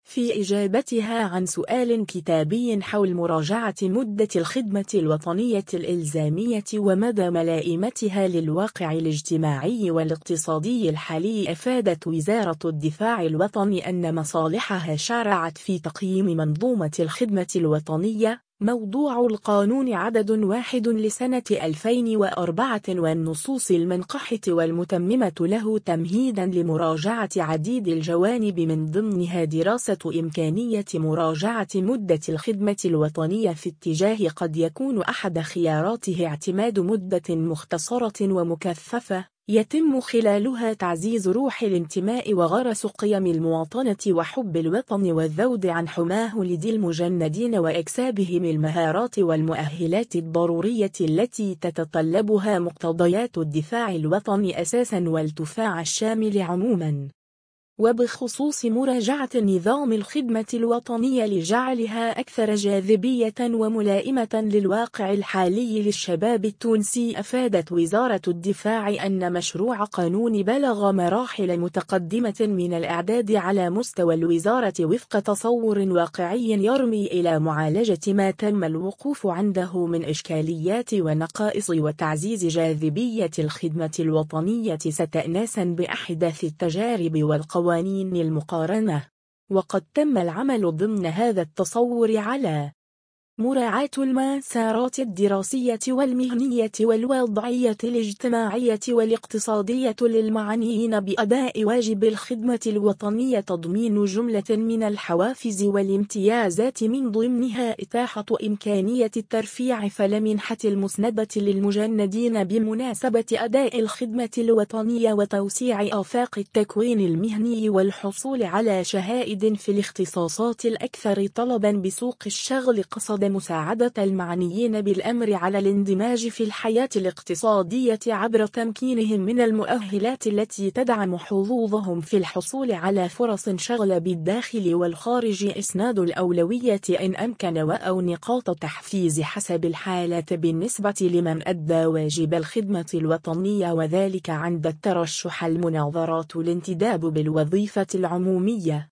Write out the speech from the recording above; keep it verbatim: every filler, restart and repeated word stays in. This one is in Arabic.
في إجابتها عن سؤال كتابي حول مراجعة مدة الخدمة الوطنية الإلزامية ومدى ملائمتها للواقع الاجتماعي والاقتصادي الحالي، أفادت وزارة الدفاع الوطني أن مصالحها شرعت في تقييم منظومة الخدمة الوطنية، موضوع القانون عدد واحد لسنة ألفين وأربعة، والنصوص المنقحة والمتممة له تمهيدا لمراجعة عديد الجوانب، من ضمنها دراسة إمكانية مراجعة مدة الخدمة الوطنية في اتجاه قد يكون أحد خياراته اعتماد مدة مختصرة ومكثفة يتم خلالها تعزيز روح الانتماء وغرس قيم المواطنة وحب الوطن والذود عن حماه لدى المجندين وإكسابهم المهارات والمؤهلات الضرورية التي تتطلبها مقتضيات الدفاع الوطني أساسا والدفاع الشامل عموما. وبخصوص مراجعة نظام الخدمة الوطنية لجعلها أكثر جاذبية وملائمة للواقع الحالي للشباب التونسي، أفادت وزارة الدفاع أن مشروع قانون بلغ مراحل متقدمة من الإعداد على مستوى الوزارة وفق تصور واقعي يرمي إلى معالجة ما تم الوقوف عنده من إشكاليات ونقائص وتعزيز جاذبية الخدمة الوطنية استئناسا بأحدث التجارب والقوانين المقارنة. وقد تم العمل ضمن هذا التصور على مراعاة المسارات الدراسية والمهنية والوضعية الاجتماعية والاقتصادية للمعنيين بأداء واجب الخدمة الوطنية، تضمين جملة من الحوافز والامتيازات من ضمنها إتاحة إمكانية الترفيع فالمنحة المسندة للمجندين بمناسبة أداء الخدمة الوطنية، وتوسيع آفاق التكوين المهني والحصول على شهائد في الاختصاصات الأكثر طلبا بسوق الشغل قصد مساعدة المعنيين بالأمر على الاندماج في الحياة الاقتصادية عبر تمكينهم من المؤهلات التي تدعم حظوظهم في الحصول على فرص شغل بالداخل والخارج، إسناد الأولوية إن أمكن أو نقاط تحفيز حسب الحالة بالنسبة لمن أدى واجب الخدمة الوطنية، وذلك عند الترشح، المناظرات، الانتداب بالوظيفة العمومية.